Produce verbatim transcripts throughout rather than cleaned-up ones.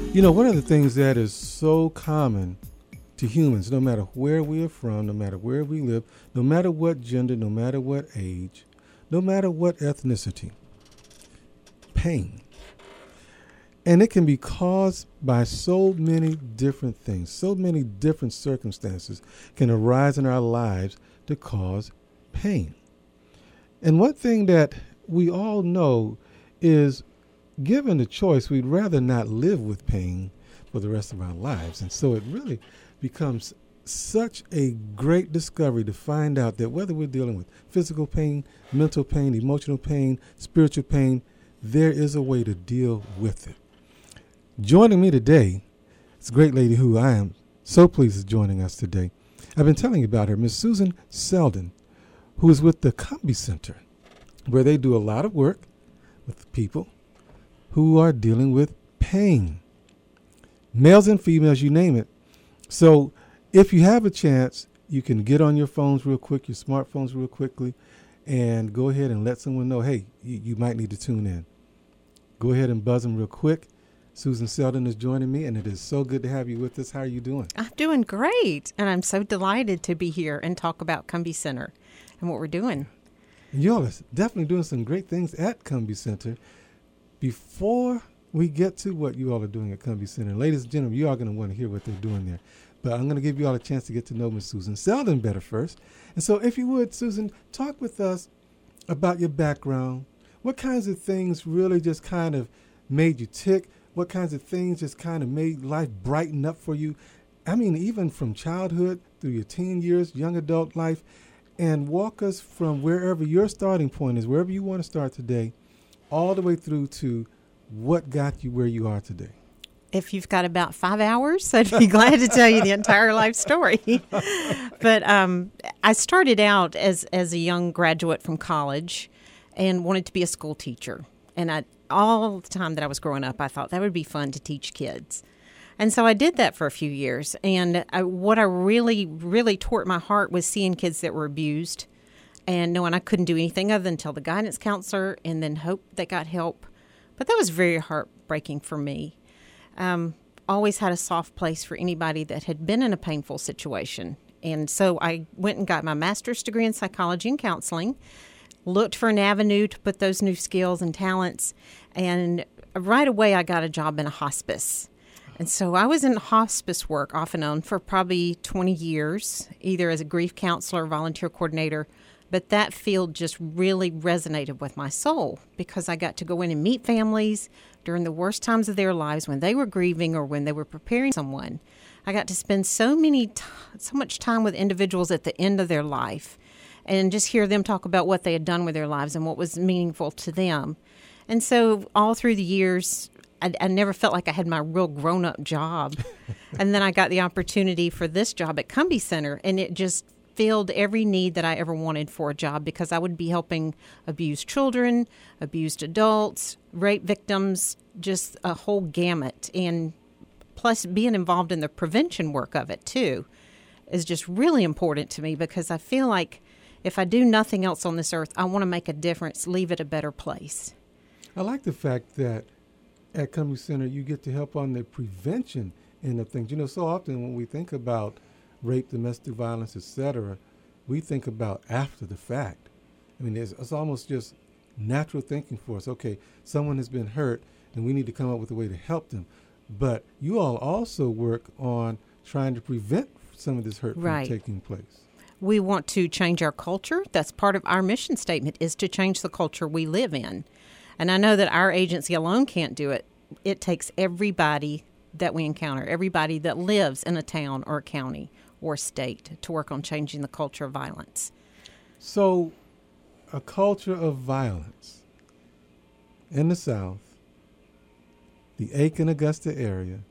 You know, one of the things that is so common to humans, no matter where we are from, no matter where we live, no matter what gender, no matter what age, no matter what ethnicity, pain. And it can be caused by so many different things. So many different circumstances can arise in our lives to cause pain. And one thing that we all know is, given the choice, we'd rather not live with pain for the rest of our lives. And so it really becomes such a great discovery to find out that whether we're dealing with physical pain, mental pain, emotional pain, spiritual pain, there is a way to deal with it. Joining me today is a great lady who I am so pleased is joining us today. I've been telling you about her, Miss Susan Selden, who is with the Cumbie Center, where they do a lot of work with people who are dealing with pain, males and females, you name it. So if you have a chance, you can get on your phones real quick, your smartphones real quickly, and go ahead and let someone know, hey, you, you might need to tune in. Go ahead and buzz them real quick. Susan Selden is joining me, and it is so good to have you with us. How are you doing? I'm doing great, and I'm so delighted to be here and talk about Cumbie Center and what we're doing. And you all are definitely doing some great things at Cumbie Center. Before we get to what you all are doing at Cumbie Center, ladies and gentlemen, you are going to want to hear what they're doing there. But I'm going to give you all a chance to get to know Miss Susan Selden better first. And so if you would, Susan, talk with us about your background. What kinds of things really just kind of made you tick? What kinds of things just kind of made life brighten up for you? I mean, even from childhood through your teen years, young adult life, and walk us from wherever your starting point is, wherever you want to start today, all the way through to what got you where you are today. If you've got about five hours, I'd be glad to tell you the entire life story. But um, I started out as, as a young graduate from college and wanted to be a school teacher. And I, all the time that I was growing up, I thought that would be fun to teach kids. And so I did that for a few years. And I, what I really, really tore at my heart was seeing kids that were abused and knowing I couldn't do anything other than tell the guidance counselor and then hope they got help. But that was very heartbreaking for me. Um, always had a soft place for anybody that had been in a painful situation. And so I went and got my master's degree in psychology and counseling, looked for an avenue to put those new skills and talents, and right away I got a job in a hospice. And so I was in hospice work off and on for probably twenty years, either as a grief counselor or volunteer coordinator. But that field just really resonated with my soul because I got to go in and meet families during the worst times of their lives when they were grieving or when they were preparing someone. I got to spend so many, t- so much time with individuals at the end of their life and just hear them talk about what they had done with their lives and what was meaningful to them. And so all through the years, I, I never felt like I had my real grown-up job. And then I got the opportunity for this job at Cumbie Center, and it just filled every need that I ever wanted for a job because I would be helping abused children, abused adults, rape victims, just a whole gamut. And plus being involved in the prevention work of it, too, is just really important to me because I feel like if I do nothing else on this earth, I want to make a difference, leave it a better place. I like the fact that at Cumbie Center you get to help on the prevention end of things. You know, so often when we think about rape, domestic violence, et cetera, we think about after the fact. I mean, it's, it's almost just natural thinking for us. Okay, someone has been hurt, and we need to come up with a way to help them. But you all also work on trying to prevent some of this hurt right. from taking place. We want to change our culture. That's part of our mission statement, is to change the culture we live in. And I know that our agency alone can't do it. It takes everybody that we encounter, everybody that lives in a town or a county or state to work on changing the culture of violence. So a culture of violence in the South, the Aiken, Augusta area,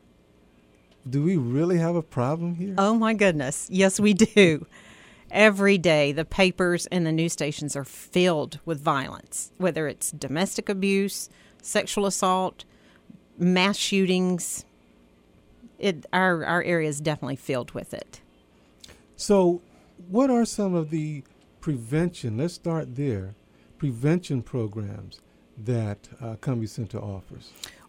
do we really have a problem here? Oh, my goodness. Yes, we do. Every day, the papers and the news stations are filled with violence, whether it's domestic abuse, sexual assault, mass shootings. It, our, our area is definitely filled with it. So what are some of the prevention, let's start there, prevention programs that uh, Cumbie Center offers?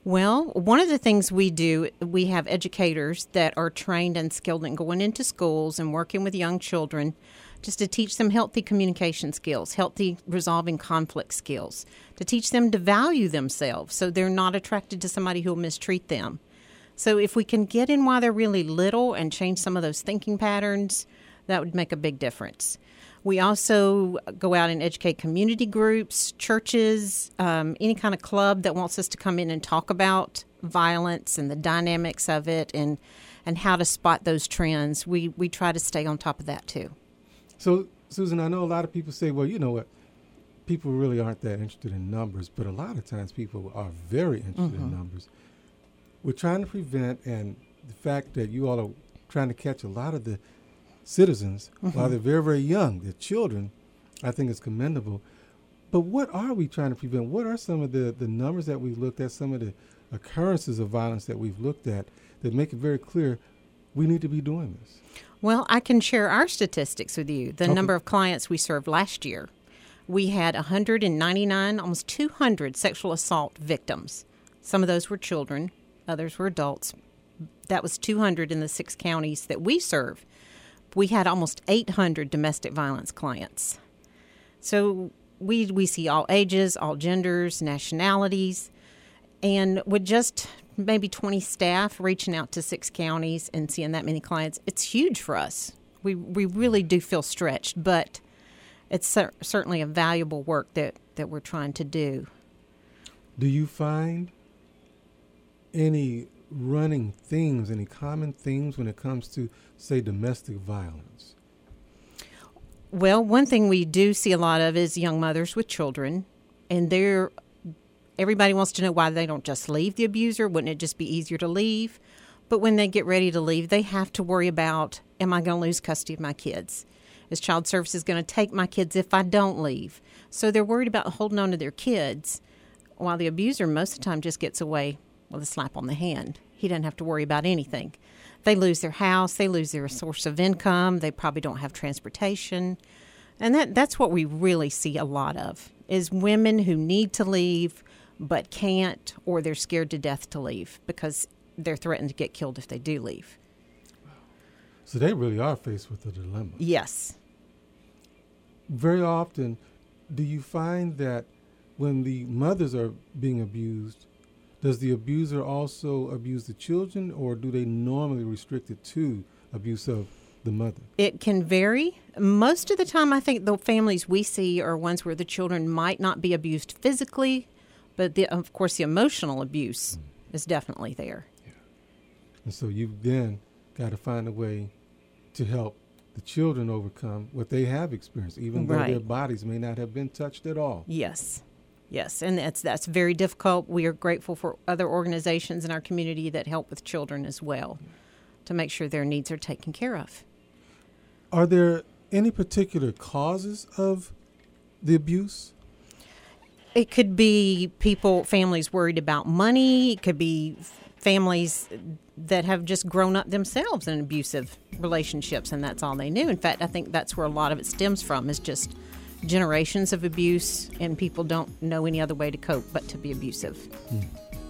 Well, one of the things we do, we have educators that are trained and skilled in going into schools and working with young children just to teach them healthy communication skills, healthy resolving conflict skills, to teach them to value themselves so they're not attracted to somebody who will mistreat them. So if we can get in while they're really little and change some of those thinking patterns, that would make a big difference. We also go out and educate community groups, churches, um, any kind of club that wants us to come in and talk about violence and the dynamics of it and, and how to spot those trends. We, we try to stay on top of that too. So, Susan, I know a lot of people say, well, you know what, people really aren't that interested in numbers, but a lot of times people are very interested mm-hmm. in numbers. We're trying to prevent, and the fact that you all are trying to catch a lot of the citizens mm-hmm. while they're very, very young, they're children, I think is commendable. But what are we trying to prevent? What are some of the, the numbers that we've looked at, some of the occurrences of violence that we've looked at that make it very clear we need to be doing this? Well, I can share our statistics with you. The okay. number of clients we served last year, we had one hundred ninety-nine, almost two hundred sexual assault victims. Some of those were children, others were adults. That was two hundred in the six counties that we serve. We had almost eight hundred domestic violence clients. So we we see all ages, all genders, nationalities, and with just maybe twenty staff reaching out to six counties and seeing that many clients, it's huge for us. We we really do feel stretched, but it's cer- certainly a valuable work that, that we're trying to do. Do you find any running themes, any common themes when it comes to, say, domestic violence? Well, one thing we do see a lot of is young mothers with children, and they're everybody wants to know why they don't just leave the abuser. Wouldn't it just be easier to leave? But when they get ready to leave, they have to worry about, am I going to lose custody of my kids? Is Child Services going to take my kids if I don't leave? So they're worried about holding on to their kids, while the abuser most of the time just gets away with a slap on the hand. He doesn't have to worry about anything. They lose their house. They lose their source of income. They probably don't have transportation. And that that's what we really see a lot of, is women who need to leave but can't, or they're scared to death to leave because they're threatened to get killed if they do leave. So they really are faced with a dilemma. Yes. Very often, do you find that when the mothers are being abused, does the abuser also abuse the children, or do they normally restrict it to abuse of the mother? It can vary. Most of the time, I think the families we see are ones where the children might not be abused physically, but the, of course the emotional abuse mm. is definitely there. Yeah. And so you've then got to find a way to help the children overcome what they have experienced, even though right. their bodies may not have been touched at all. Yes. Yes, and that's that's very difficult. We are grateful for other organizations in our community that help with children as well, to make sure their needs are taken care of. Are there any particular causes of the abuse? It could be people, families worried about money. It could be families that have just grown up themselves in abusive relationships, and that's all they knew. In fact, I think that's where a lot of it stems from, is just generations of abuse, and people don't know any other way to cope but to be abusive. Hmm.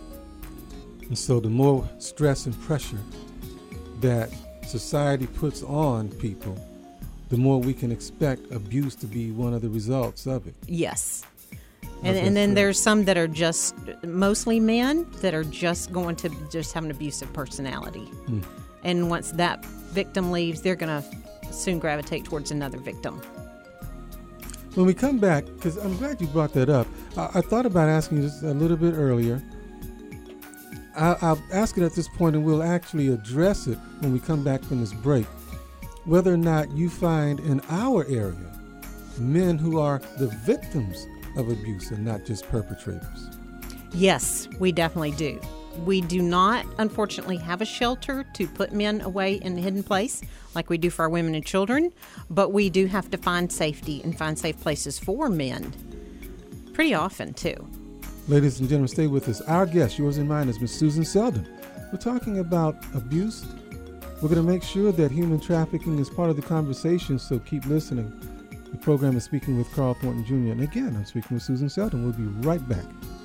And so the more stress and pressure that society puts on people, the more we can expect abuse to be one of the results of it. Yes. And, and then there's some that are just, mostly men, that are just going to just have an abusive personality. Hmm. And once that victim leaves, they're going to soon gravitate towards another victim. When we come back, because I'm glad you brought that up, I, I thought about asking you just a little bit earlier. I, I'll ask it at this point, and we'll actually address it when we come back from this break. Whether or not you find in our area men who are the victims of abuse and not just perpetrators. Yes, we definitely do. We do not, unfortunately, have a shelter to put men away in a hidden place like we do for our women and children, but we do have to find safety and find safe places for men pretty often, too. Ladies and gentlemen, stay with us. Our guest, yours and mine, is Miss Susan Selden. We're talking about abuse. We're going to make sure that human trafficking is part of the conversation, so keep listening. The program is Speaking with Carl Thornton Junior And again, I'm speaking with Susan Selden. We'll be right back.